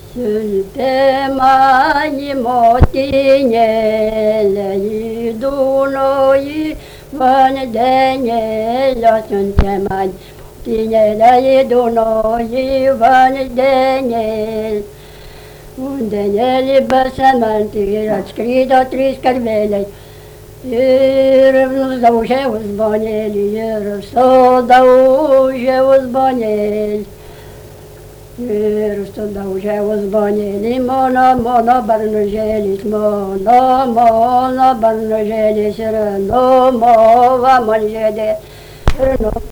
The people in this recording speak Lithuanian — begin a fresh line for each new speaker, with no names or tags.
Sylpe mani motinėlė, įdūnoji vandenėlio, siuntė man motinėlė, įdūnoji vandenėlį. Vandenėlį besemant ir atskrido trys karveliai. Ir nudaužė uzbonėlį, ir sudaužė uzbonėlį. Ir sudaužė uzbonėlį, mono barnužėlis, mono barnužėlis, ir mova man žėdė, ir